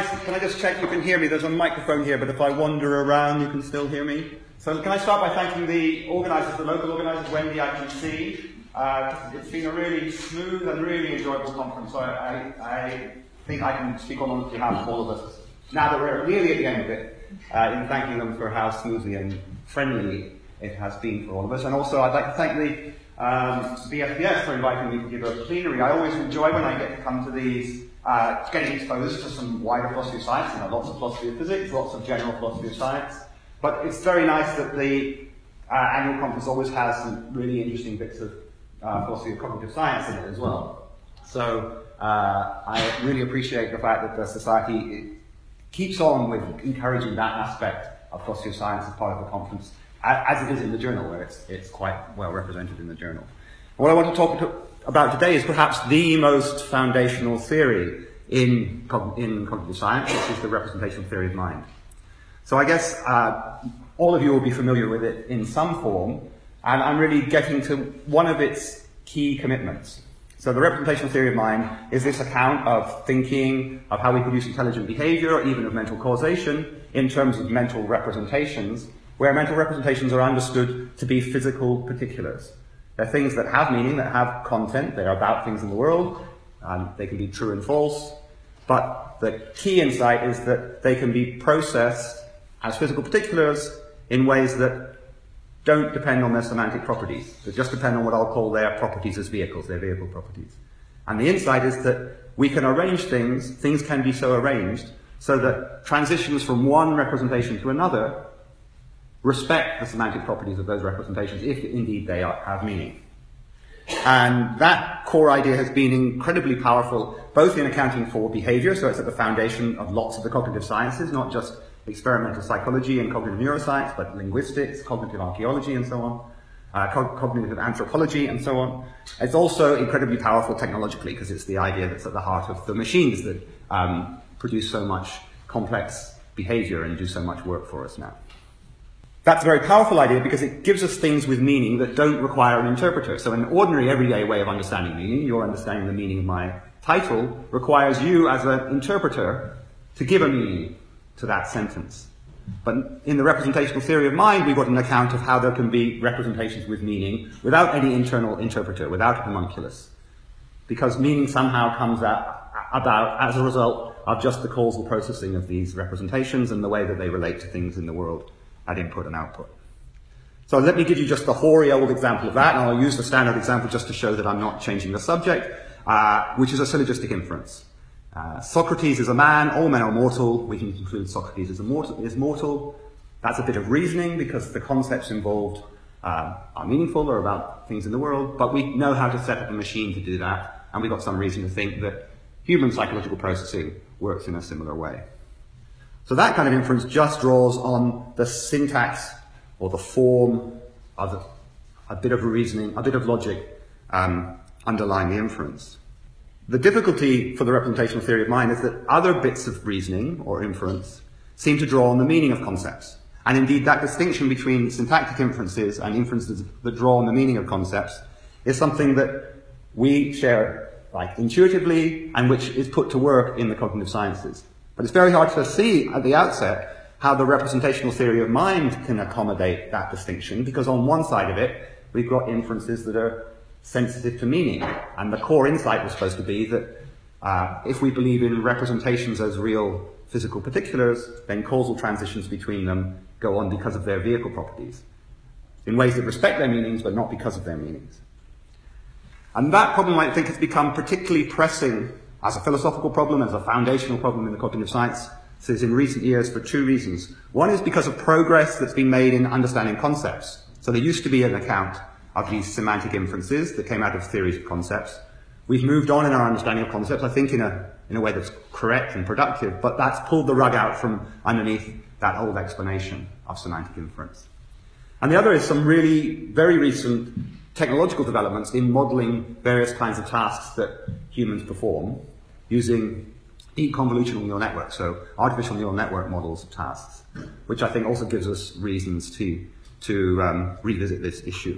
guys, can I just check you can hear me? There's a microphone here, but if I wander around, you can still hear me. So can I start by thanking the organisers, the local organisers, Wendy, I can see. It's been a really smooth and really enjoyable conference, so I think I can speak on behalf of all of us, now that we're nearly at the end of it, in thanking them for how smoothly and friendly it has been for all of us. And also I'd like to thank the BFPS for inviting me to give a plenary. I always enjoy when I get to come to these, getting exposed to some wider philosophy of science, lots of philosophy of physics, lots of general philosophy of science. But it's very nice that the annual conference always has some really interesting bits of philosophy of cognitive science in it as well. So I really appreciate the fact that the Society keeps on with encouraging that aspect of philosophy of science as part of the conference, as it is in the journal, where it's quite well represented in the journal. What I want to talk about today is perhaps the most foundational theory in cognitive science, which is the representational theory of mind. So I guess all of you will be familiar with it in some form, and I'm really getting to one of its key commitments. So the representational theory of mind is this account of thinking, of how we produce intelligent behavior, or even of mental causation, in terms of mental representations, where mental representations are understood to be physical particulars. They're things that have meaning, that have content, they're about things in the world, they can be true and false, but the key insight is that they can be processed as physical particulars in ways that don't depend on their semantic properties, that just depend on what I'll call their properties as vehicles, their vehicle properties. And the insight is that we can arrange things can be so arranged, so that transitions from one representation to another respect the semantic properties of those representations, if indeed they have meaning. And that core idea has been incredibly powerful, both in accounting for behavior, so it's at the foundation of lots of the cognitive sciences, not just experimental psychology and cognitive neuroscience, but linguistics, cognitive archaeology, and so on, cognitive anthropology, and so on. It's also incredibly powerful technologically, because it's the idea that's at the heart of the machines that produce so much complex behavior and do so much work for us now. That's a very powerful idea because it gives us things with meaning that don't require an interpreter. So an ordinary, everyday way of understanding meaning, your understanding the meaning of my title, requires you as an interpreter to give a meaning to that sentence. But in the representational theory of mind, we've got an account of how there can be representations with meaning without any internal interpreter, without a homunculus. Because meaning somehow comes about as a result of just the causal processing of these representations and the way that they relate to things in the world at input and output. So let me give you just the hoary old example of that, and I'll use the standard example just to show that I'm not changing the subject, which is a syllogistic inference. Socrates is a man, all men are mortal, we can conclude Socrates is mortal. That's a bit of reasoning because the concepts involved are meaningful or about things in the world, but we know how to set up a machine to do that, and we've got some reason to think that human psychological processing works in a similar way. So that kind of inference just draws on the syntax or the form of a bit of reasoning, a bit of logic underlying the inference. The difficulty for the representational theory of mind is that other bits of reasoning or inference seem to draw on the meaning of concepts. And indeed, that distinction between syntactic inferences and inferences that draw on the meaning of concepts is something that we share intuitively and which is put to work in the cognitive sciences. But it's very hard to see at the outset how the representational theory of mind can accommodate that distinction, because on one side of it, we've got inferences that are sensitive to meaning. And the core insight was supposed to be that if we believe in representations as real physical particulars, then causal transitions between them go on because of their vehicle properties, in ways that respect their meanings, but not because of their meanings. And that problem, I think, has become particularly pressing as a philosophical problem, as a foundational problem in the cognitive sciences in recent years for two reasons. One is because of progress that's been made in understanding concepts. So there used to be an account of these semantic inferences that came out of theories of concepts. We've moved on in our understanding of concepts, I think, in a way that's correct and productive, but that's pulled the rug out from underneath that old explanation of semantic inference. And the other is some really very recent technological developments in modeling various kinds of tasks that humans perform using deep convolutional neural networks, so artificial neural network models of tasks, which I think also gives us reasons to revisit this issue.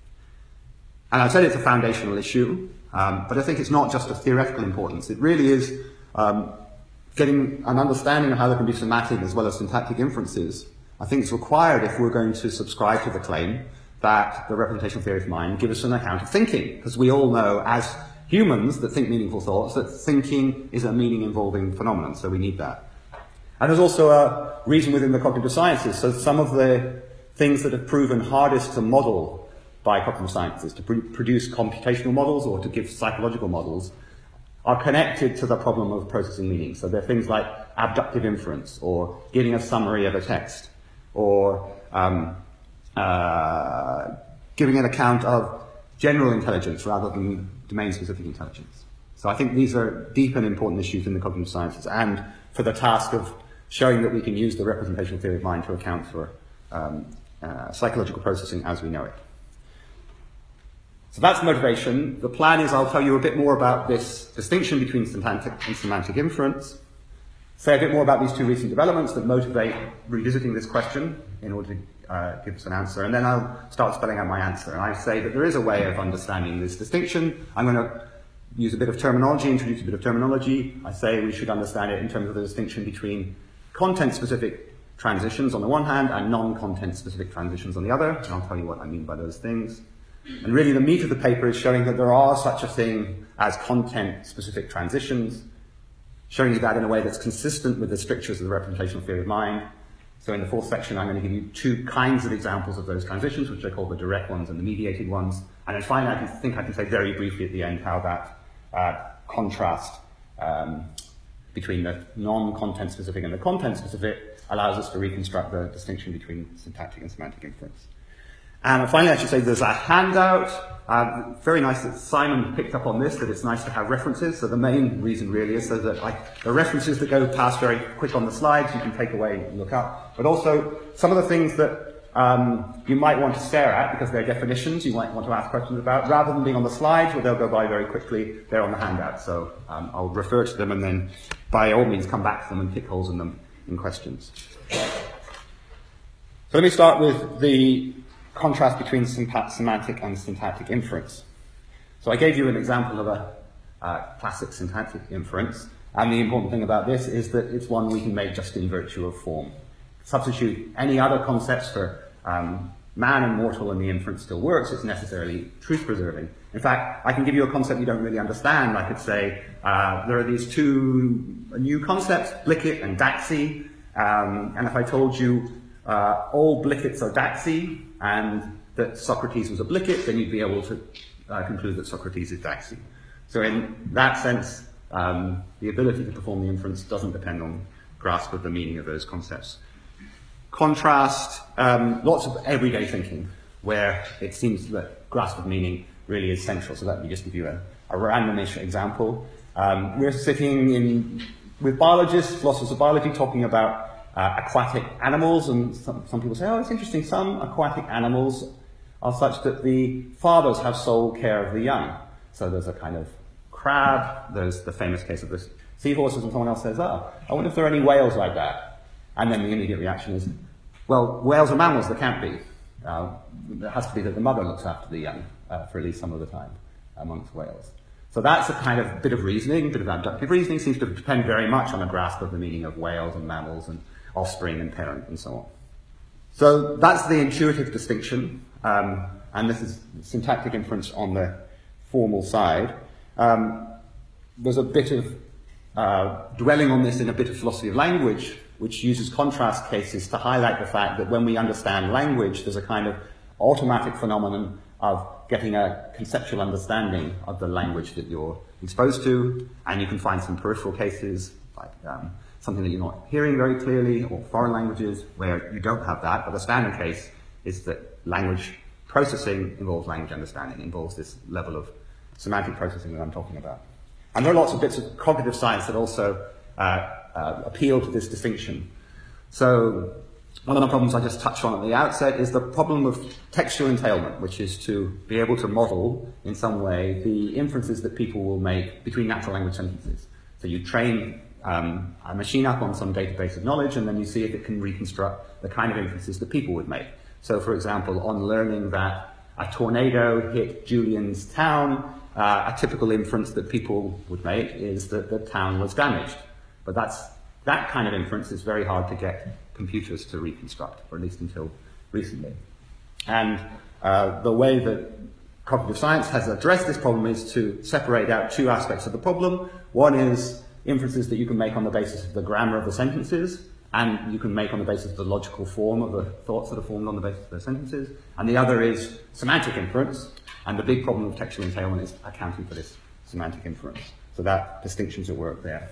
And I said it's a foundational issue, but I think it's not just of theoretical importance. It really is getting an understanding of how there can be semantic as well as syntactic inferences, I think is required if we're going to subscribe to the claim that the representational theory of mind gives us an account of thinking, because we all know as humans that think meaningful thoughts that thinking is a meaning-involving phenomenon, so we need that. And there's also a reason within the cognitive sciences, so some of the things that have proven hardest to model by cognitive sciences, to produce computational models or to give psychological models, are connected to the problem of processing meaning. So they're things like abductive inference, or giving a summary of a text, or giving an account of general intelligence rather than domain-specific intelligence. So I think these are deep and important issues in the cognitive sciences, and for the task of showing that we can use the representational theory of mind to account for psychological processing as we know it. So that's motivation. The plan is I'll tell you a bit more about this distinction between syntactic and semantic inference, say a bit more about these two recent developments that motivate revisiting this question in order to give us an answer, and then I'll start spelling out my answer. And I say that there is a way of understanding this distinction. I'm going to use a bit of terminology, introduce a bit of terminology. I say we should understand it in terms of the distinction between content-specific transitions on the one hand and non-content-specific transitions on the other, and I'll tell you what I mean by those things. And really the meat of the paper is showing that there are such a thing as content-specific transitions, showing you that in a way that's consistent with the strictures of the representational theory of mind. So in the fourth section, I'm going to give you two kinds of examples of those transitions, which I call the direct ones and the mediated ones. And then finally, I think I can say very briefly at the end how that contrast between the non-content specific and the content specific allows us to reconstruct the distinction between syntactic and semantic inference. And finally, I should say there's a handout. Very nice that Simon picked up on this, that it's nice to have references. So the main reason really is so that the references that go past very quick on the slides, you can take away and look up. But also some of the things that you might want to stare at because they're definitions you might want to ask questions about, rather than being on the slides where they'll go by very quickly, they're on the handout. So I'll refer to them and then by all means come back to them and pick holes in them in questions. So let me start with the contrast between semantic and syntactic inference. So I gave you an example of a classic syntactic inference, and the important thing about this is that it's one we can make just in virtue of form. Substitute any other concepts for man and mortal and the inference still works. It's necessarily truth-preserving. In fact, I can give you a concept you don't really understand. I could say there are these two new concepts, Blicket and Daxi, and if I told you all Blickets are Daxi, and that Socrates was a Blicket, then you'd be able to conclude that Socrates is Daxi. So in that sense, the ability to perform the inference doesn't depend on grasp of the meaning of those concepts. Contrast, lots of everyday thinking, where it seems that grasp of meaning really is central. So let me just give you a randomish example. We're sitting with biologists, philosophers of biology, talking about aquatic animals, and some people say, oh, it's interesting, some aquatic animals are such that the fathers have sole care of the young. So there's a kind of crab, there's the famous case of the seahorses, and someone else says, I wonder if there are any whales like that. And then the immediate reaction is, well, whales are mammals, there can't be. It has to be that the mother looks after the young for at least some of the time amongst whales. So that's a kind of bit of reasoning, bit of abductive reasoning, seems to depend very much on a grasp of the meaning of whales and mammals and offspring and parent and so on. So that's the intuitive distinction, and this is syntactic inference on the formal side. There's a bit of dwelling on this in a bit of philosophy of language, which uses contrast cases to highlight the fact that when we understand language, there's a kind of automatic phenomenon of getting a conceptual understanding of the language that you're exposed to, and you can find some peripheral cases, like something that you're not hearing very clearly, or foreign languages where you don't have that, but the standard case is that language processing involves language understanding, involves this level of semantic processing that I'm talking about. And there are lots of bits of cognitive science that also appeal to this distinction. So one of the problems I just touched on at the outset is the problem of textual entailment, which is to be able to model in some way the inferences that people will make between natural language sentences. So you train a machine up on some database of knowledge, and then you see if it can reconstruct the kind of inferences that people would make. So, for example, on learning that a tornado hit Julian's town, a typical inference that people would make is that the town was damaged. But that kind of inference is very hard to get computers to reconstruct, or at least until recently. And the way that cognitive science has addressed this problem is to separate out two aspects of the problem. One is inferences that you can make on the basis of the grammar of the sentences, and you can make on the basis of the logical form of the thoughts that are formed on the basis of the sentences. And the other is semantic inference, and the big problem of textual entailment is accounting for this semantic inference. So that distinction's at work there.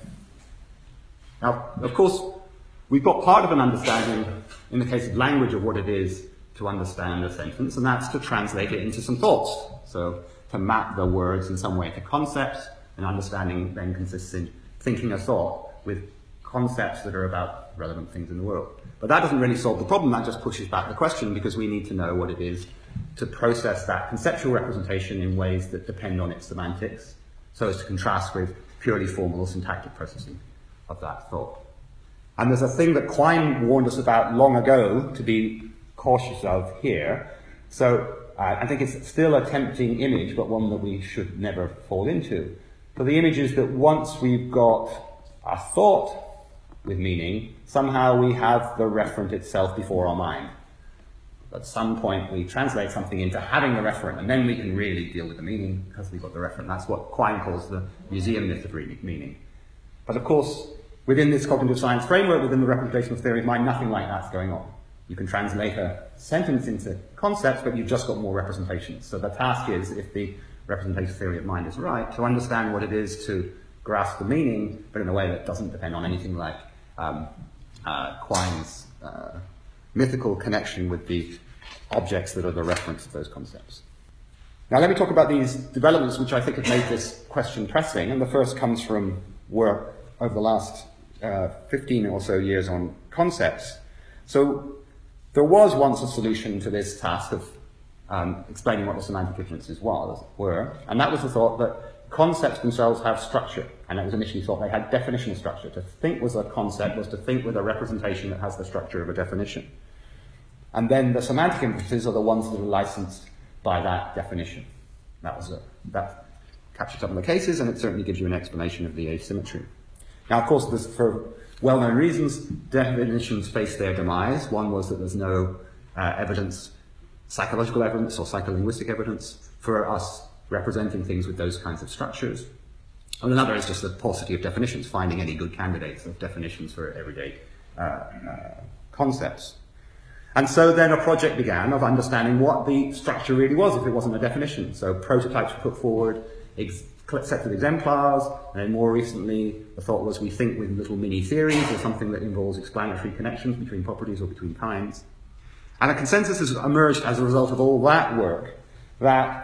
Now, of course, we've got part of an understanding, in the case of language, of what it is to understand a sentence, and that's to translate it into some thoughts. So to map the words in some way to concepts, and understanding then consists in thinking a thought with concepts that are about relevant things in the world. But that doesn't really solve the problem, that just pushes back the question, because we need to know what it is to process that conceptual representation in ways that depend on its semantics, so as to contrast with purely formal or syntactic processing of that thought. And there's a thing that Quine warned us about long ago to be cautious of here. So I think it's still a tempting image, but one that we should never fall into. So the image is that once we've got a thought with meaning, somehow we have the referent itself before our mind. At some point we translate something into having the referent, and then we can really deal with the meaning because we've got the referent. That's what Quine calls the museum myth of meaning. But of course, within this cognitive science framework, within the representational theory of mind, nothing like that's going on. You can translate a sentence into concepts, but you've just got more representations. So the task is, if the representational theory of mind is right, to understand what it is to grasp the meaning, but in a way that doesn't depend on anything like Quine's mythical connection with the objects that are the reference of those concepts. Now let me talk about these developments which I think have made this question pressing, and the first comes from work over the last 15 or so years on concepts. So there was once a solution to this task of explaining what the semantic differences were, and that was the thought that concepts themselves have structure, and it was initially thought they had definitional structure. To think was a concept was to think with a representation that has the structure of a definition. And then the semantic inferences are the ones that are licensed by that definition. That captures some of the cases, and it certainly gives you an explanation of the asymmetry. Now, of course, for well-known reasons, definitions face their demise. One was that there's no evidence, psychological evidence or psycholinguistic evidence for us representing things with those kinds of structures. And another is just the paucity of definitions, finding any good candidates of definitions for everyday concepts. And so then a project began of understanding what the structure really was if it wasn't a definition. So prototypes were put forward, sets of exemplars, and then more recently the thought was we think with little mini theories or something that involves explanatory connections between properties or between kinds. And a consensus has emerged as a result of all that work that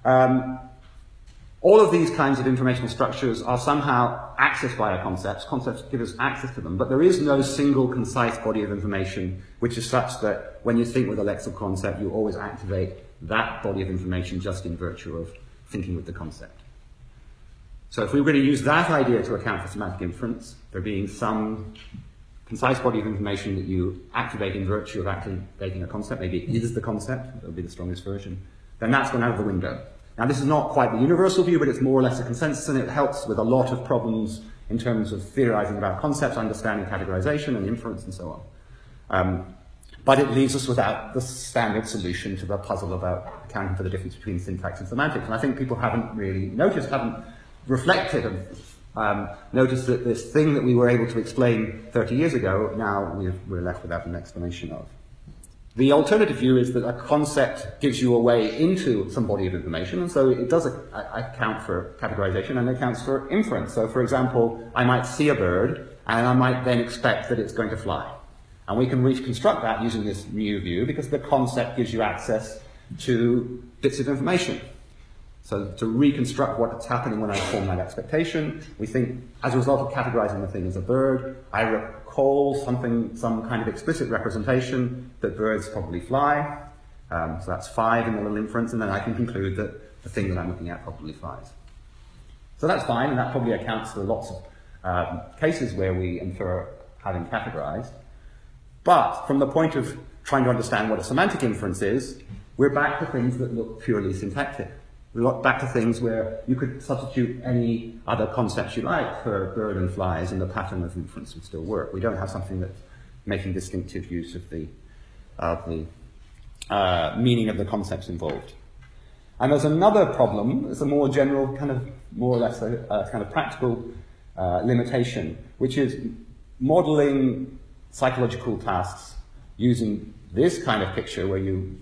all of these kinds of informational structures are somehow accessed by our concepts. Concepts give us access to them, but there is no single concise body of information which is such that when you think with a lexical concept, you always activate that body of information just in virtue of thinking with the concept. So if we were going to use that idea to account for semantic inference, there being some concise body of information that you activate in virtue of activating a concept, maybe it is the concept, that would be the strongest version, then that's gone out of the window. Now this is not quite the universal view, but it's more or less a consensus, and it helps with a lot of problems in terms of theorizing about concepts, understanding categorization and inference and so on. But it leaves us without the standard solution to the puzzle about accounting for the difference between syntax and semantics. And I think people haven't really noticed, haven't reflected and noticed that this thing that we were able to explain 30 years ago, now we're left without an explanation of. The alternative view is that a concept gives you a way into some body of information, and so it does account for categorization and accounts for inference. So, for example, I might see a bird, and I might then expect that it's going to fly. And we can reconstruct that using this new view, because the concept gives you access to bits of information. So to reconstruct what's happening when I form that expectation, we think, as a result of categorizing the thing as a bird, I recall some kind of explicit representation that birds probably fly. So that's 5 in the little inference, and then I can conclude that the thing that I'm looking at probably flies. So that's fine, and that probably accounts for lots of cases where we infer having categorized. But from the point of trying to understand what a semantic inference is, we're back to things that look purely syntactic. back to things where you could substitute any other concepts you like for bird and flies, and the pattern of inference would still work. We don't have something that's making distinctive use of the meaning of the concepts involved. And there's another problem. It's a more general, kind of more or less a kind of practical limitation, which is modeling psychological tasks using this kind of picture where you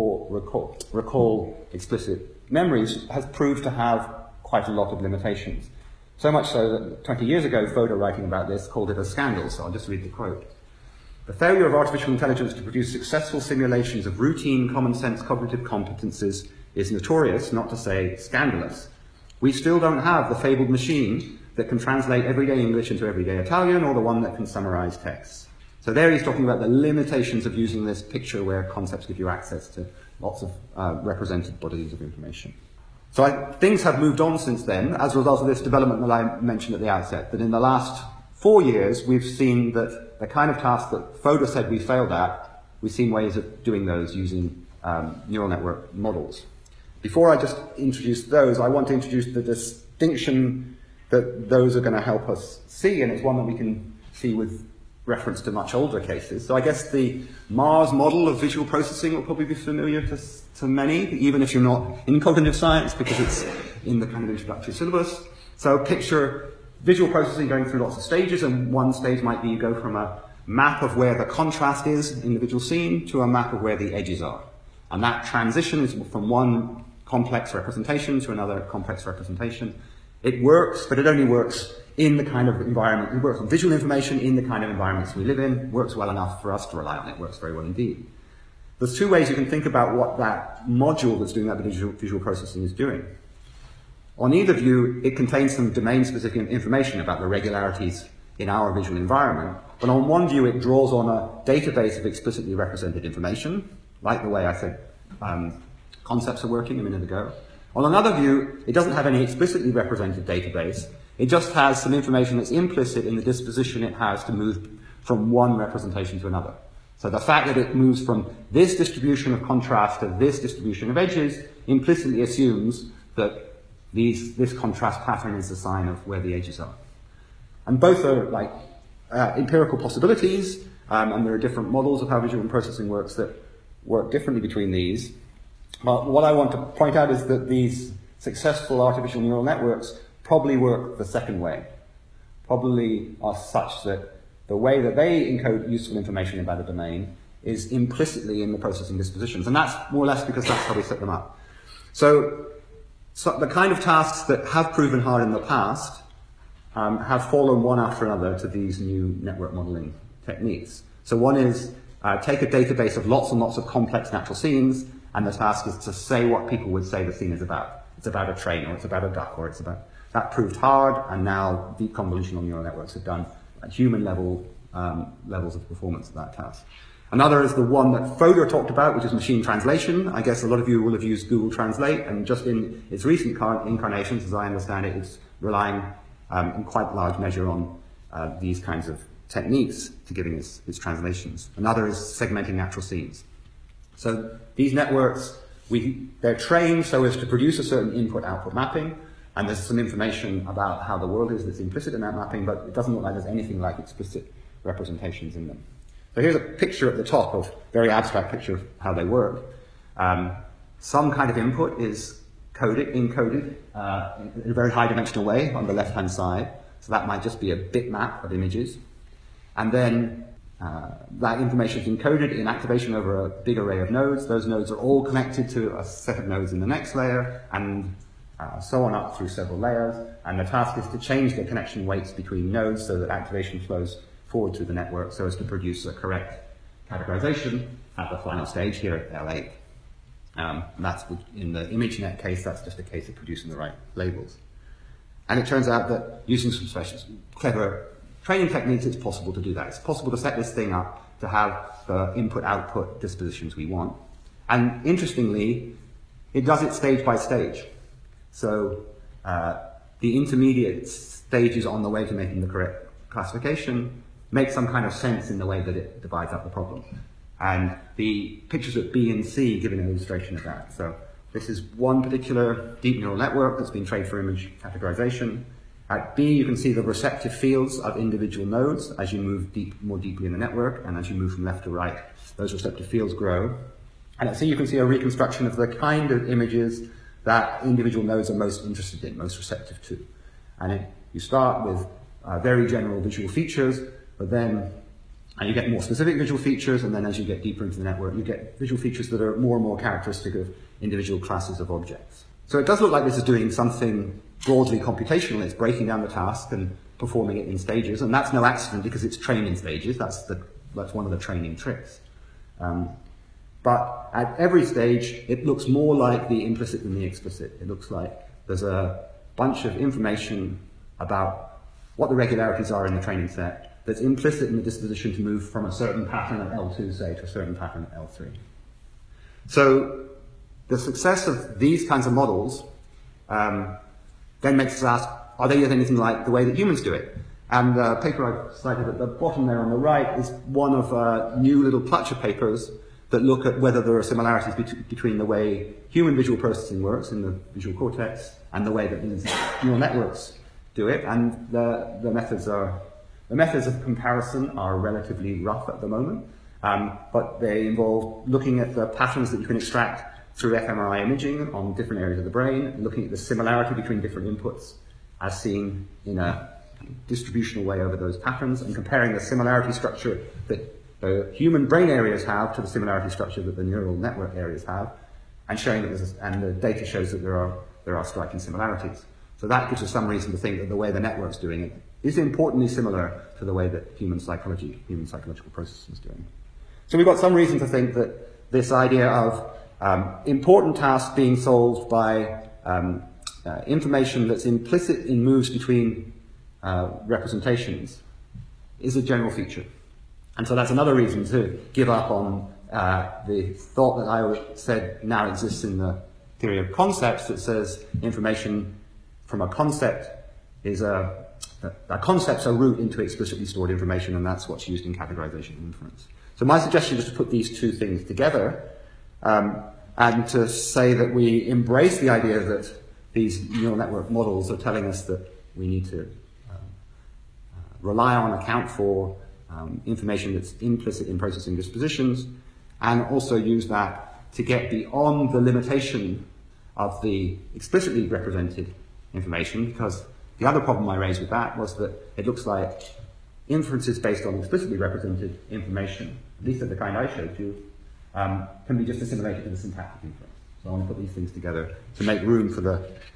recall explicit memories has proved to have quite a lot of limitations. So much so that 20 years ago, Fodor, writing about this, called it a scandal, so I'll just read the quote. The failure of artificial intelligence to produce successful simulations of routine, common-sense cognitive competences is notorious, not to say scandalous. We still don't have the fabled machine that can translate everyday English into everyday Italian, or the one that can summarize texts. So there he's talking about the limitations of using this picture where concepts give you access to lots of represented bodies of information. So things have moved on since then as a result of this development that I mentioned at the outset, that in the last 4 years we've seen that the kind of tasks that Fodor said we failed at, we've seen ways of doing those using neural network models. Before I just introduce those, I want to introduce the distinction that those are going to help us see, and it's one that we can see with reference to much older cases. So I guess the Mars model of visual processing will probably be familiar to many, even if you're not in cognitive science, because it's in the kind of introductory syllabus. So picture visual processing going through lots of stages, and one stage might be you go from a map of where the contrast is in the visual scene to a map of where the edges are. And that transition is from one complex representation to another complex representation. It works, but it only works in the kind of environment, it works on visual information in the kind of environments we live in, works well enough for us to rely on it, works very well indeed. There's two ways you can think about what that module that's doing that visual processing is doing. On either view, it contains some domain-specific information about the regularities in our visual environment, but on one view it draws on a database of explicitly represented information, like the way I said concepts are working a minute ago. On another view, it doesn't have any explicitly represented database. It just has some information that's implicit in the disposition it has to move from one representation to another. So the fact that it moves from this distribution of contrast to this distribution of edges implicitly assumes that this contrast pattern is a sign of where the edges are. And both are like empirical possibilities, and there are different models of how visual processing works that work differently between these. But what I want to point out is that these successful artificial neural networks probably work the second way, probably are such that the way that they encode useful information about a domain is implicitly in the processing dispositions. And that's more or less because that's how we set them up. So the kind of tasks that have proven hard in the past have fallen one after another to these new network modeling techniques. So one is take a database of lots and lots of complex natural scenes, and the task is to say what people would say the scene is about. It's about a train, or it's about a duck, or it's about... That proved hard, and now deep convolutional neural networks have done at human level levels of performance of that task. Another is the one that Fodor talked about, which is machine translation. I guess a lot of you will have used Google Translate, and just in its recent incarnations, as I understand it, it's relying in quite large measure on these kinds of techniques to giving its translations. Another is segmenting natural scenes. So these networks, they're trained so as to produce a certain input-output mapping, and there's some information about how the world is that's implicit in that mapping, but it doesn't look like there's anything like explicit representations in them. So here's a picture at the top of, very abstract picture of how they work. Some kind of input is encoded in a very high dimensional way on the left-hand side. So that might just be a bitmap of images. And then that information is encoded in activation over a big array of nodes. Those nodes are all connected to a set of nodes in the next layer, and so on up through several layers. And the task is to change the connection weights between nodes so that activation flows forward through the network so as to produce a correct categorization at the final stage here at L8. That's in the ImageNet case, that's just a case of producing the right labels. And it turns out that using some special, clever training techniques, it's possible to do that. It's possible to set this thing up to have the input-output dispositions we want. And interestingly, it does it stage by stage. So the intermediate stages on the way to making the correct classification make some kind of sense in the way that it divides up the problem. And the pictures of B and C give an illustration of that. So This is one particular deep neural network that's been trained for image categorization. At B, you can see the receptive fields of individual nodes as you move more deeply in the network, and as you move from left to right, those receptive fields grow. And at C, you can see a reconstruction of the kind of images that individual nodes are most interested in, most receptive to. And you start with very general visual features, but then you get more specific visual features, and then as you get deeper into the network, you get visual features that are more and more characteristic of individual classes of objects. So it does look like this is doing something broadly computational. It's breaking down the task and performing it in stages, and that's no accident because it's trained in stages. That's one of the training tricks. But at every stage, it looks more like the implicit than the explicit. It looks like there's a bunch of information about what the regularities are in the training set that's implicit in the disposition to move from a certain pattern at L2, say, to a certain pattern at L3. So the success of these kinds of models then makes us ask, are they anything like the way that humans do it? And the paper I've cited at the bottom there on the right is one of new little Plutcher papers that look at whether there are similarities between the way human visual processing works in the visual cortex and the way that these neural networks do it. And the methods of comparison are relatively rough at the moment, but they involve looking at the patterns that you can extract through fMRI imaging on different areas of the brain, looking at the similarity between different inputs as seen in a distributional way over those patterns, and comparing the similarity structure that the human brain areas have to the similarity structure that the neural network areas have, and showing that and the data shows that there are striking similarities. So that gives us some reason to think that the way the network's doing it is importantly similar to the way that human psychological processing is doing. So we've got some reason to think that this idea of important tasks being solved by information that's implicit in moves between representations is a general feature. And so that's another reason to give up on the thought that I said now exists in the theory of concepts that says information from a concept is that concept's a route into explicitly stored information, and that's what's used in categorization and inference. So my suggestion is to put these two things together and to say that we embrace the idea that these neural network models are telling us that we need to rely on, account for information that's implicit in processing dispositions, and also use that to get beyond the limitation of the explicitly represented information, because the other problem I raised with that was that it looks like inferences based on explicitly represented information, at least of the kind I showed you, can be just assimilated to the syntactic inference. So I want to put these things together to make room for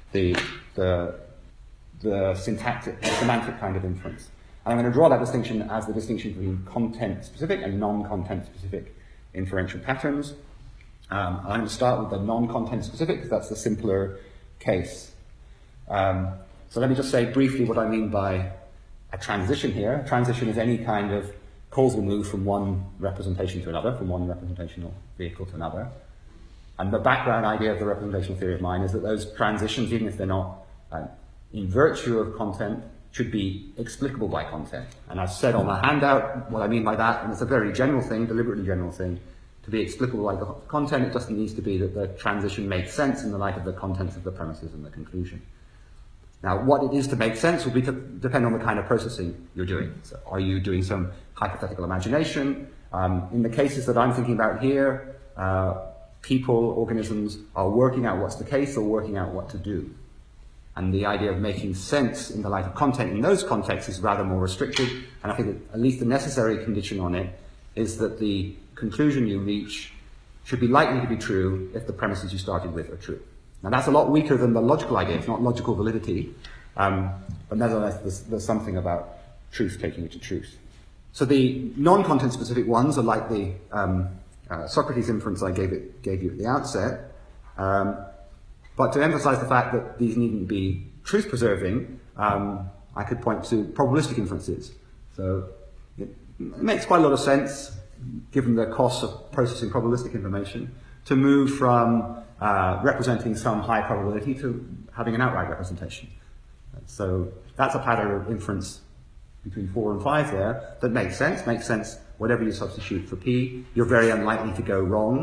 the semantic kind of inference. And I'm going to draw that distinction as the distinction between content-specific and non-content-specific inferential patterns. I'm going to start with the non-content-specific because that's the simpler case. So let me just say briefly what I mean by a transition here. A transition is any kind of causal move from one representation to another, from one representational vehicle to another. And the background idea of the representational theory of mind is that those transitions, even if they're not in virtue of content, should be explicable by content. And I've said on the handout what I mean by that, and it's a very general thing, deliberately general thing. To be explicable by the content, it just needs to be that the transition makes sense in the light of the contents of the premises and the conclusion. Now, what it is to make sense will depend on the kind of processing you're doing. So are you doing some hypothetical imagination? In the cases that I'm thinking about here, people, organisms are working out what's the case or working out what to do. And the idea of making sense in the light of content in those contexts is rather more restricted, and I think that at least the necessary condition on it is that the conclusion you reach should be likely to be true if the premises you started with are true. Now that's a lot weaker than the logical idea. It's not logical validity, but nevertheless there's something about truth taking it to truth. So the non-content specific ones are like the Socrates inference I gave you at the outset. But to emphasize the fact that these needn't be truth preserving, I could point to probabilistic inferences. So it makes quite a lot of sense, given the cost of processing probabilistic information, to move from representing some high probability to having an outright representation. So that's a pattern of inference between 4 and 5 there that makes sense. Whatever you substitute for P, you're very unlikely to go wrong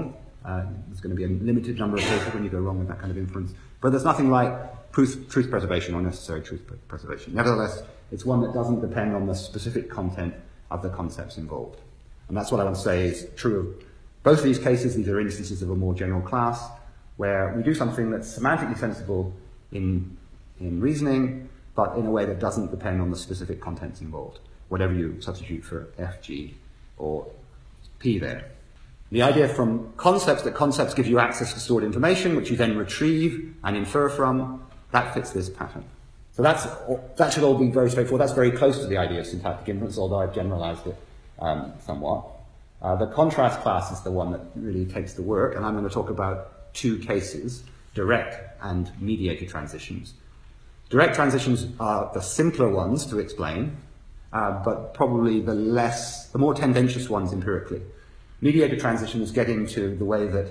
There's going to be a limited number of cases when you go wrong with that kind of inference. But there's nothing like truth preservation or necessary truth preservation. Nevertheless, it's one that doesn't depend on the specific content of the concepts involved. And that's what I want to say is true of both of these cases. These are instances of a more general class where we do something that's semantically sensible in reasoning, but in a way that doesn't depend on the specific contents involved, whatever you substitute for F, G, or P there. The idea from concepts that concepts give you access to stored information, which you then retrieve and infer from, that fits this pattern. So that should all be very straightforward. That's very close to the idea of syntactic inference, although I've generalized it somewhat. The contrast class is the one that really takes the work, and I'm going to talk about two cases, direct and mediated transitions. Direct transitions are the simpler ones to explain, but probably the more tendentious ones empirically. Mediated transitions get into the way that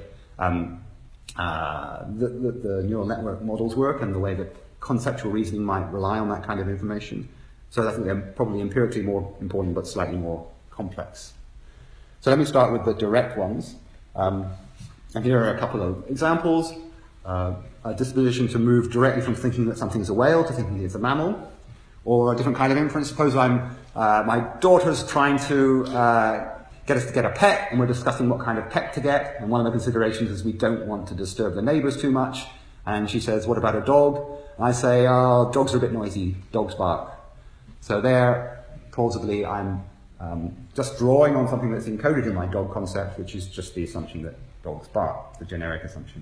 the neural network models work and the way that conceptual reasoning might rely on that kind of information. So I think they're probably empirically more important, but slightly more complex. So let me start with the direct ones. And here are a couple of examples. A disposition to move directly from thinking that something's a whale to thinking it's a mammal, or a different kind of inference. Suppose my daughter's trying to get us to get a pet, and we're discussing what kind of pet to get, and one of the considerations is we don't want to disturb the neighbors too much, and she says, what about a dog? And I say, oh, dogs are a bit noisy, dogs bark. So there, plausibly, I'm just drawing on something that's encoded in my dog concept, which is just the assumption that dogs bark, the generic assumption.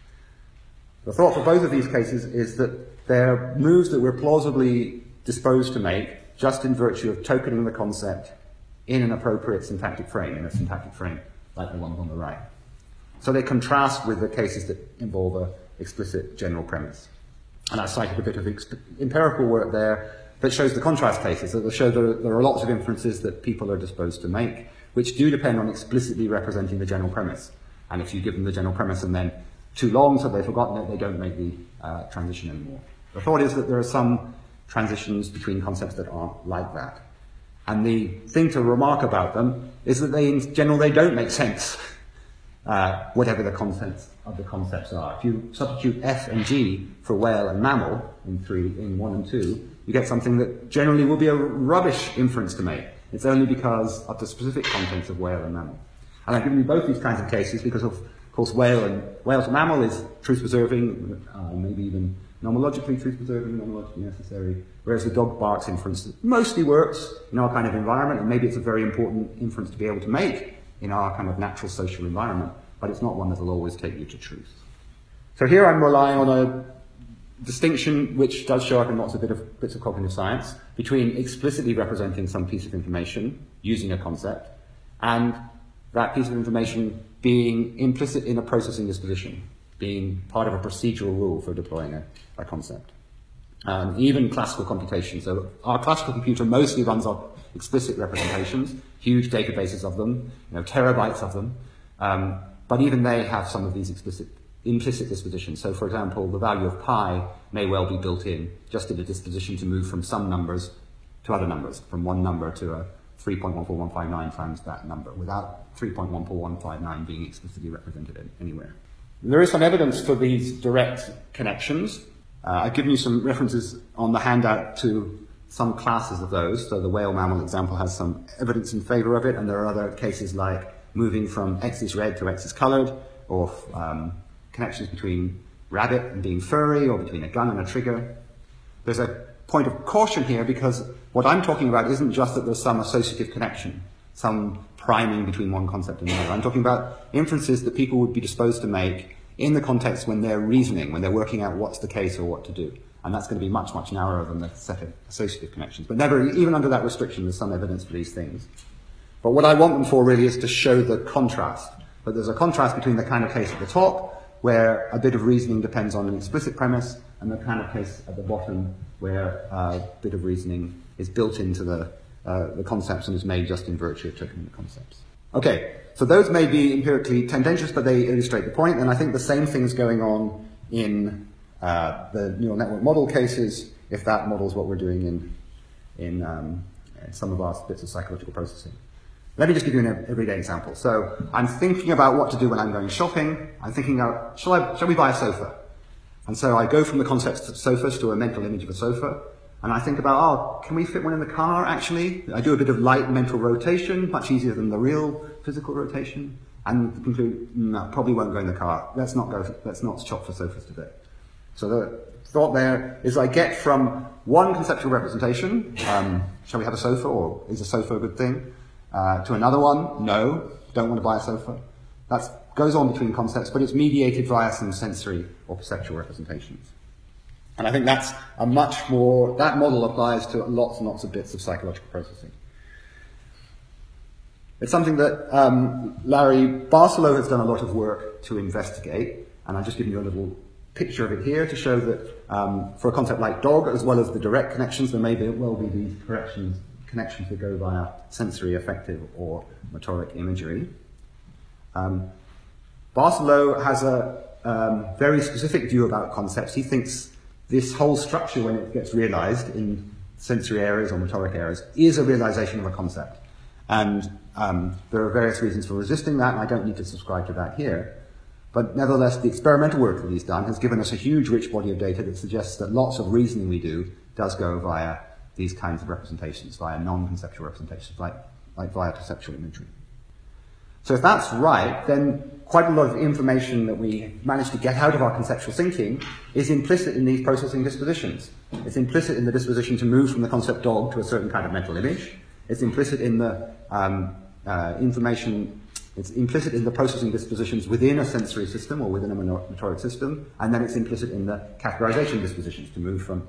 The thought for both of these cases is that they're moves that we're plausibly disposed to make just in virtue of tokening the concept in an appropriate syntactic frame, in a syntactic frame like the ones on the right. So they contrast with the cases that involve an explicit general premise. And I cited a bit of empirical work there that shows the contrast cases, that show there are lots of inferences that people are disposed to make, which do depend on explicitly representing the general premise. And if you give them the general premise and then too long so they've forgotten it, they don't make the transition anymore. The thought is that there are some transitions between concepts that aren't like that. And the thing to remark about them is that in general, they don't make sense, whatever the contents of the concepts are. If you substitute F and G for whale and mammal in 1 and 2, you get something that generally will be a rubbish inference to make. It's only because of the specific contents of whale and mammal. And I've given you both these kinds of cases because, of course, whale to mammal is truth-preserving, maybe even nomologically truth-preserving, nomologically necessary, whereas the dog barks inference mostly works in our kind of environment, and maybe it's a very important inference to be able to make in our kind of natural social environment, but it's not one that will always take you to truth. So here I'm relying on a distinction which does show up in lots of bits of cognitive science between explicitly representing some piece of information using a concept and that piece of information being implicit in a processing disposition, being part of a procedural rule for deploying a concept. Even classical computation. So our classical computer mostly runs off explicit representations, huge databases of them, terabytes of them, but even they have some of these implicit dispositions. So for example, the value of pi may well be built in just in a disposition to move from some numbers to other numbers, from one number to a 3.14159 times that number, without 3.14159 being explicitly represented anywhere. There is some evidence for these direct connections. I've given you some references on the handout to some classes of those. So the whale-mammal example has some evidence in favor of it, and there are other cases like moving from X is red to X is colored, or connections between rabbit and being furry, or between a gun and a trigger. There's a point of caution here because what I'm talking about isn't just that there's some associative connection, some priming between one concept and another. I'm talking about inferences that people would be disposed to make in the context when they're reasoning, when they're working out what's the case or what to do. And that's going to be much, much narrower than the set of associative connections. But never, even under that restriction, there's some evidence for these things. But what I want them for really is to show the contrast. But there's a contrast between the kind of case at the top, where a bit of reasoning depends on an explicit premise, and the kind of case at the bottom, where a bit of reasoning is built into the concepts and is made just in virtue of tokening the concepts. Okay, so those may be empirically tendentious, but they illustrate the point, and I think the same thing's going on in the neural network model cases, if that models what we're doing in some of our bits of psychological processing. Let me just give you an everyday example. So I'm thinking about what to do when I'm going shopping. I'm thinking, shall we buy a sofa? And so I go from the concept of sofas to a mental image of a sofa. And I think about, can we fit one in the car, actually? I do a bit of light mental rotation, much easier than the real physical rotation. And conclude, no, probably won't go in the car. Let's not shop for sofas today. So the thought there is I get from one conceptual representation, shall we have a sofa, or is a sofa a good thing? To another one, no, don't want to buy a sofa. That goes on between concepts, but it's mediated via some sensory or perceptual representations. And I think that's that model applies to lots and lots of bits of psychological processing. It's something that Larry Barcelo has done a lot of work to investigate, and I've just given you a little picture of it here to show that for a concept like dog, as well as the direct connections, there may well be these connections that go via sensory, affective, or motoric imagery. Barcelo has a very specific view about concepts. He thinks this whole structure, when it gets realized in sensory areas or motoric areas, is a realization of a concept. And there are various reasons for resisting that, and I don't need to subscribe to that here. But nevertheless, the experimental work that he's done has given us a huge, rich body of data that suggests that lots of reasoning we do does go via these kinds of representations, via non-conceptual representations, like via perceptual imagery. So if that's right, then quite a lot of information that we manage to get out of our conceptual thinking is implicit in these processing dispositions. It's implicit in the disposition to move from the concept dog to a certain kind of mental image. It's implicit in the it's implicit in the processing dispositions within a sensory system or within a motoric system, and then it's implicit in the categorization dispositions to move from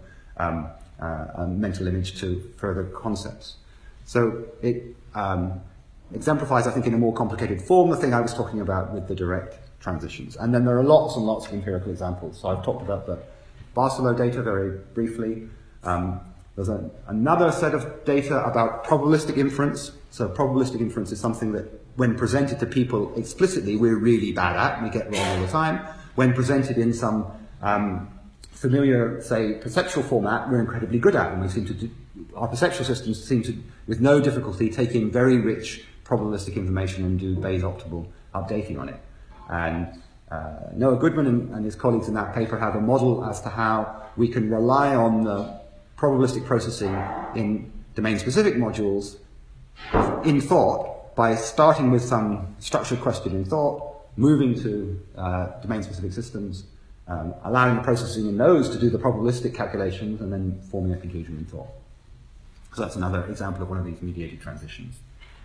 a mental image to further concepts. So it exemplifies, I think, in a more complicated form, the thing I was talking about with the direct transitions. And then there are lots and lots of empirical examples. So I've talked about the Barcelo data very briefly. There's another set of data about probabilistic inference. So probabilistic inference is something that, when presented to people explicitly, we're really bad at, and we get wrong all the time. When presented in some familiar, say, perceptual format, we're incredibly good at, and we seem to do, our perceptual systems seem to, with no difficulty, take in very rich probabilistic information and do Bayes optimal updating on it. And Noah Goodman and his colleagues in that paper have a model as to how we can rely on the probabilistic processing in domain-specific modules in thought by starting with some structured question in thought, moving to domain-specific systems, allowing the processing in those to do the probabilistic calculations, and then forming a conclusion in thought. So that's another example of one of these mediated transitions.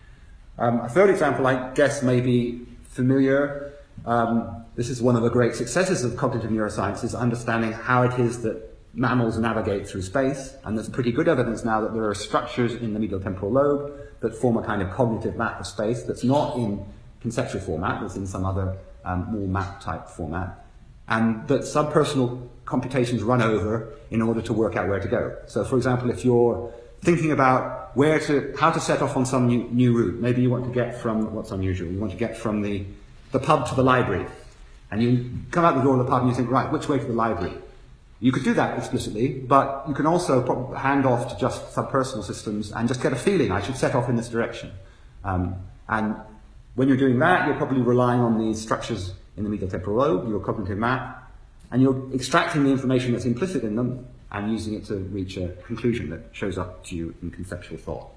A third example, I guess, may be familiar. This is one of the great successes of cognitive neuroscience, is understanding how it is that mammals navigate through space, and there's pretty good evidence now that there are structures in the medial temporal lobe that form a kind of cognitive map of space that's not in conceptual format, that's in some other more map-type format, and that subpersonal computations run over in order to work out where to go. So, for example, if you're thinking about how to set off on some new route, maybe you want to get from, what's unusual, you want to get from the pub to the library, and you come out the door of the pub and you think, right, which way to the library? You could do that explicitly, but you can also hand off to just subpersonal systems and just get a feeling, I should set off in this direction. And when you're doing that, you're probably relying on these structures in the medial temporal lobe, your cognitive map, and you're extracting the information that's implicit in them and using it to reach a conclusion that shows up to you in conceptual thought.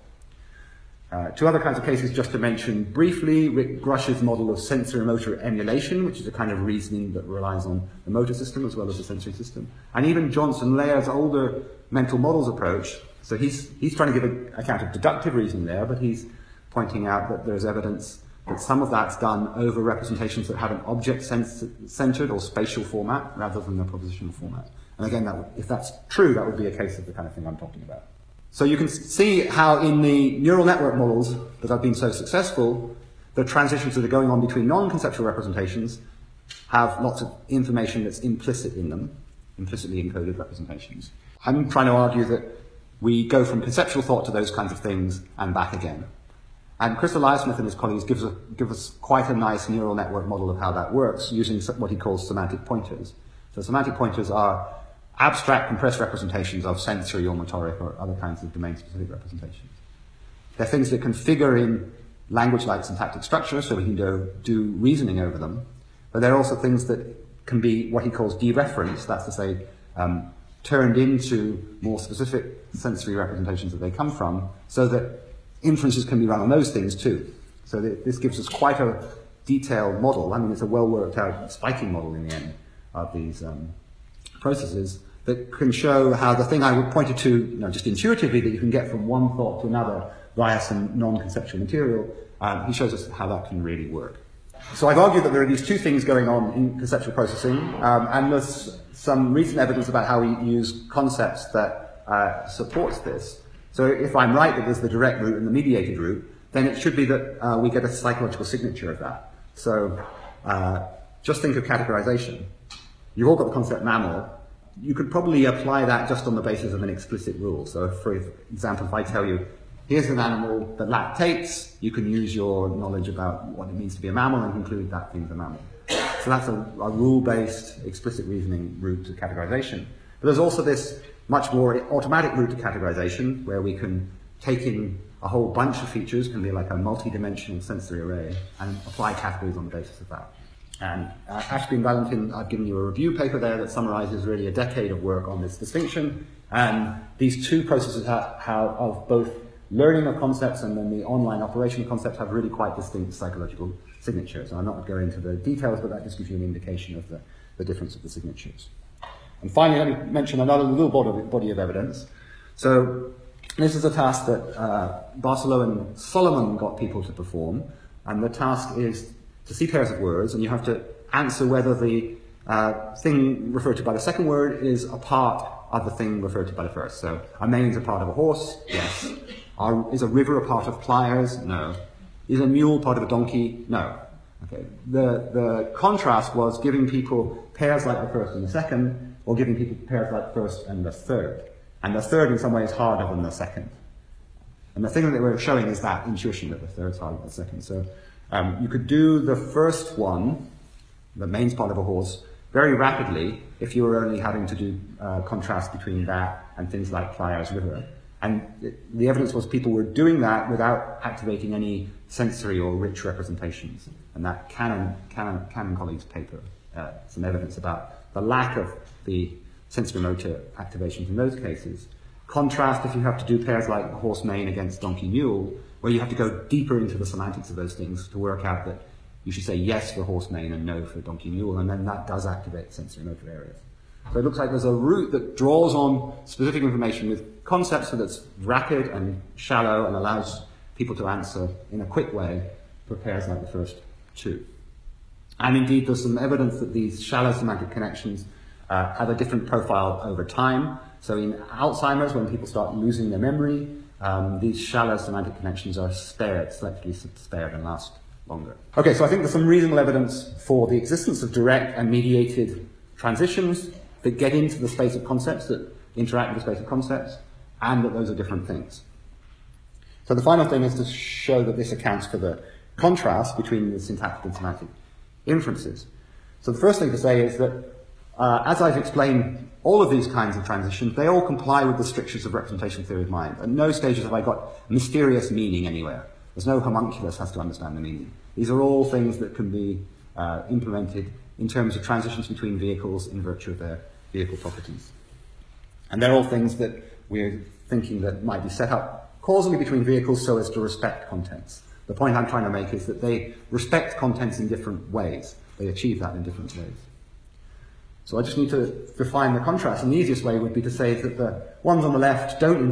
Two other kinds of cases, just to mention briefly, Rick Grush's model of sensory-motor emulation, which is a kind of reasoning that relies on the motor system as well as the sensory system. And even Johnson Layer's older mental models approach. So he's trying to give an account of deductive reasoning there, but he's pointing out that there's evidence that some of that's done over representations that have an object-centered or spatial format rather than a propositional format. And again, if that's true, that would be a case of the kind of thing I'm talking about. So you can see how in the neural network models that have been so successful, the transitions that are going on between non-conceptual representations have lots of information that's implicit in them, implicitly encoded representations. I'm trying to argue that we go from conceptual thought to those kinds of things and back again. And Chris Eliasmith and his colleagues give us quite a nice neural network model of how that works using what he calls semantic pointers. So semantic pointers are abstract compressed representations of sensory or motoric or other kinds of domain-specific representations. They're things that can figure in language-like syntactic structure, so we can go do reasoning over them. But there are also things that can be what he calls dereferenced, that's to say, turned into more specific sensory representations that they come from, so that inferences can be run on those things too. So this gives us quite a detailed model. I mean, it's a well-worked-out spiking model in the end of these processes that can show how the thing I pointed to, just intuitively, that you can get from one thought to another via some non-conceptual material, he shows us how that can really work. So I've argued that there are these two things going on in conceptual processing, and there's some recent evidence about how we use concepts that supports this. So if I'm right that there's the direct route and the mediated route, then it should be that we get a psychological signature of that. So just think of categorization. You've all got the concept mammal. You could probably apply that just on the basis of an explicit rule. So for example, if I tell you, here's an animal that lactates, you can use your knowledge about what it means to be a mammal and conclude that thing's a mammal. So that's a rule-based, explicit reasoning route to categorization. But there's also this much more automatic route to categorization, where we can take in a whole bunch of features, can be like a multi-dimensional sensory array, and apply categories on the basis of that. And Ashby and Valentin, I've given you a review paper there that summarizes really a decade of work on this distinction. And these two processes of both learning of concepts and then the online operation of concepts have really quite distinct psychological signatures. And I'm not going to go into the details, but that just gives you an indication of the difference of the signatures. And finally, let me mention another little body of evidence. So this is a task that Barcelo and Solomon got people to perform. And the task is to see pairs of words, and you have to answer whether the thing referred to by the second word is a part of the thing referred to by the first. So, a mane's a part of a horse? Yes. Is a river a part of pliers? No. Is a mule part of a donkey? No. Okay. The contrast was giving people pairs like the first and the second, or giving people pairs like the first and the third. And the third in some way is harder than the second. And the thing that they were showing is that intuition that the third's harder than the second. So you could do the first one, the mane's part of a horse, very rapidly if you were only having to do contrast between that and things like pliers, river. And the evidence was people were doing that without activating any sensory or rich representations. And that Cannon colleagues' paper, some evidence about the lack of the sensory motor activations in those cases. Contrast if you have to do pairs like horse mane against donkey mule, where you have to go deeper into the semantics of those things to work out that you should say yes for horse mane and no for donkey mule, and then that does activate sensory motor areas. So it looks like there's a route that draws on specific information with concepts that's rapid and shallow and allows people to answer in a quick way for pairs like the first two. And indeed, there's some evidence that these shallow semantic connections have a different profile over time. So in Alzheimer's, when people start losing their memory, these shallow semantic connections are selectively spared and last longer. Okay, so I think there's some reasonable evidence for the existence of direct and mediated transitions that get into the space of concepts, that interact with the space of concepts, and that those are different things. So the final thing is to show that this accounts for the contrast between the syntactic and semantic inferences. So the first thing to say is that, as I've explained, all of these kinds of transitions, they all comply with the strictures of representation theory of mind. At no stages have I got mysterious meaning anywhere. There's no homunculus has to understand the meaning. These are all things that can be implemented in terms of transitions between vehicles in virtue of their vehicle properties. And they're all things that we're thinking that might be set up causally between vehicles so as to respect contents. The point I'm trying to make is that they respect contents in different ways. They achieve that in different ways. So I just need to define the contrast, and the easiest way would be to say that the ones on the left don't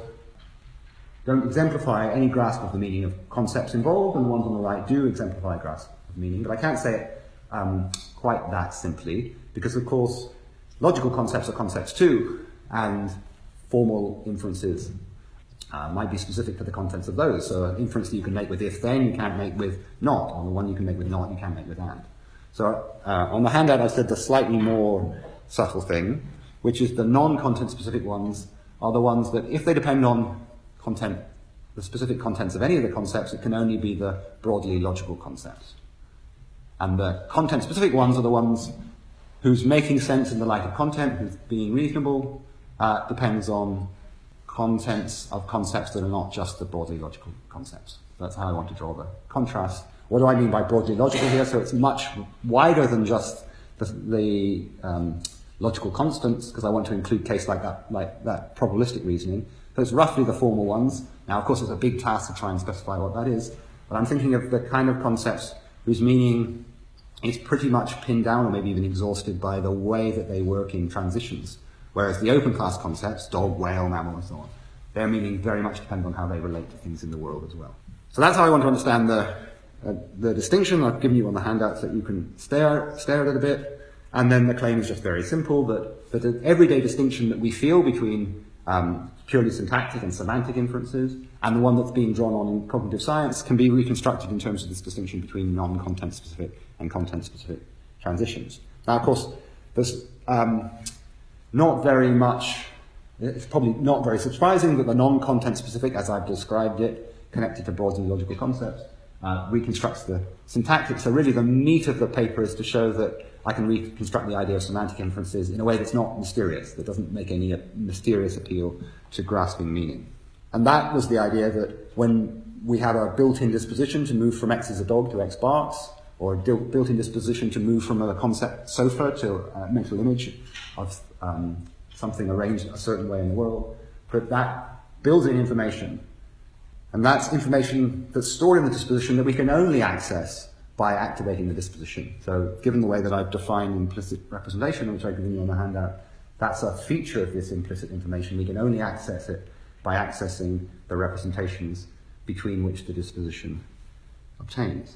exemplify any grasp of the meaning of concepts involved, and the ones on the right do exemplify grasp of meaning. But I can't say it quite that simply, because of course logical concepts are concepts too, and formal inferences might be specific to the contents of those. So an inference that you can make with if then you can't make with not, or the one you can make with not you can't make with and. So on the handout I said the slightly more subtle thing, which is the non-content specific ones are the ones that if they depend on content, the specific contents of any of the concepts, it can only be the broadly logical concepts. And the content specific ones are the ones whose making sense in the light of content, whose being reasonable, depends on contents of concepts that are not just the broadly logical concepts. That's how I want to draw the contrast. What do I mean by broadly logical here? So it's much wider than just the logical constants, because I want to include cases like that probabilistic reasoning. So it's roughly the formal ones. Now, of course, it's a big task to try and specify what that is, but I'm thinking of the kind of concepts whose meaning is pretty much pinned down or maybe even exhausted by the way that they work in transitions. Whereas the open class concepts, dog, whale, mammal, and so on, their meaning very much depends on how they relate to things in the world as well. So that's how I want to understand the distinction I've given you on the handout so that you can stare at it a bit. And then the claim is just very simple, that the everyday distinction that we feel between purely syntactic and semantic inferences, and the one that's being drawn on in cognitive science, can be reconstructed in terms of this distinction between non-content specific and content specific transitions. Now, of course, there's not very much, it's probably not very surprising that the non-content specific, as I've described it, connected to broadly logical concepts, reconstructs the syntactic. So really the meat of the paper is to show that I can reconstruct the idea of semantic inferences in a way that's not mysterious, that doesn't make any mysterious appeal to grasping meaning. And that was the idea that when we have a built-in disposition to move from X is a dog to X barks, or a built-in disposition to move from a concept sofa to a mental image of something arranged a certain way in the world, but that builds in information. And that's information that's stored in the disposition that we can only access by activating the disposition. So given the way that I've defined implicit representation, which I've given you on the handout, that's a feature of this implicit information. We can only access it by accessing the representations between which the disposition obtains.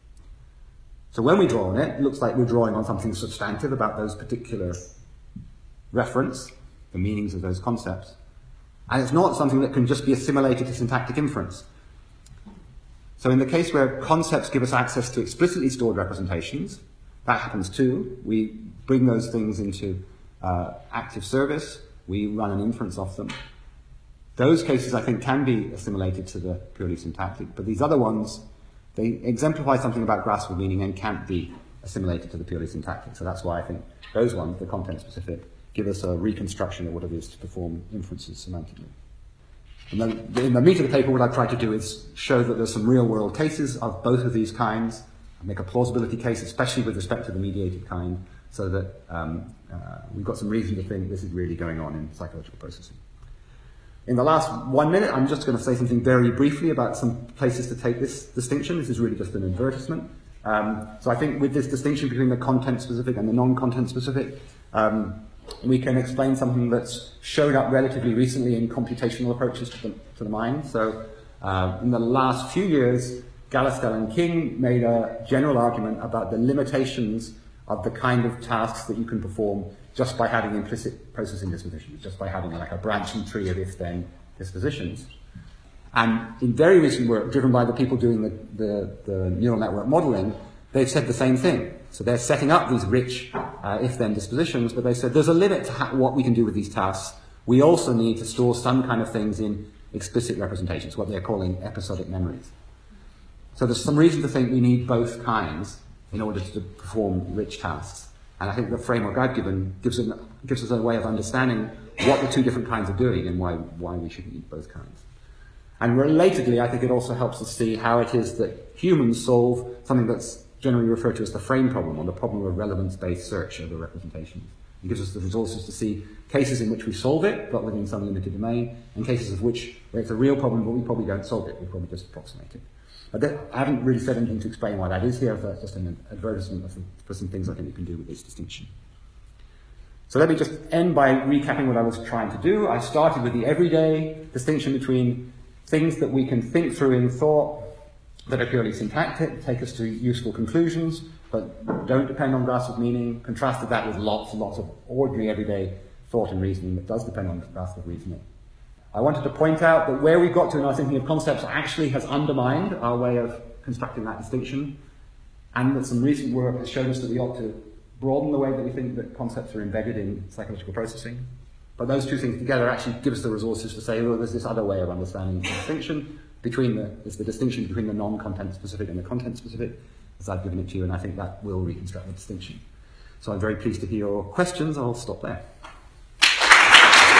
So when we draw on it, it looks like we're drawing on something substantive about those particular reference, the meanings of those concepts. And it's not something that can just be assimilated to syntactic inference. So in the case where concepts give us access to explicitly stored representations, that happens too. We bring those things into active service. We run an inference off them. Those cases, I think, can be assimilated to the purely syntactic, but these other ones, they exemplify something about grasp of meaning and can't be assimilated to the purely syntactic. So that's why I think those ones, the content-specific, give us a reconstruction of what it is to perform inferences semantically. And then in the meat of the paper, what I've tried to do is show that there's some real-world cases of both of these kinds, and make a plausibility case, especially with respect to the mediated kind, so that we've got some reason to think this is really going on in psychological processing. In the last 1 minute, I'm just going to say something very briefly about some places to take this distinction. This is really just an advertisement. So I think with this distinction between the content-specific and the non-content-specific, we can explain something that's showed up relatively recently in computational approaches to the mind. So in the last few years, Galastel and King made a general argument about the limitations of the kind of tasks that you can perform just by having implicit processing dispositions, just by having like a branching tree of if-then dispositions. And in very recent work, driven by the people doing the neural network modeling, they've said the same thing. So they're setting up these rich if-then dispositions, but they said there's a limit to what we can do with these tasks. We also need to store some kind of things in explicit representations, what they're calling episodic memories. So there's some reason to think we need both kinds in order to perform rich tasks. And I think the framework I've given gives us a way of understanding what the two different kinds are doing and why we should need both kinds. And relatedly, I think it also helps us see how it is that humans solve something that's generally referred to as the frame problem, or the problem of relevance-based search over representations. It gives us the resources to see cases in which we solve it, but within some limited domain, and cases of which where it's a real problem, but we probably don't solve it, we probably just approximate it. I haven't really said anything to explain why that is here, but just an advertisement for some things I think you can do with this distinction. So let me just end by recapping what I was trying to do. I started with the everyday distinction between things that we can think through in thought that are purely syntactic, take us to useful conclusions, but don't depend on grasp of meaning. Contrasted that with lots and lots of ordinary everyday thought and reasoning that does depend on grasp of reasoning. I wanted to point out that where we got to in our thinking of concepts actually has undermined our way of constructing that distinction, and that some recent work has shown us that we ought to broaden the way that we think that concepts are embedded in psychological processing. But those two things together actually give us the resources to say, well, there's this other way of understanding the distinction there's the distinction between the non-content specific and the content specific, as I've given it to you, and I think that will reconstruct the distinction. So I'm very pleased to hear your questions. I'll stop there.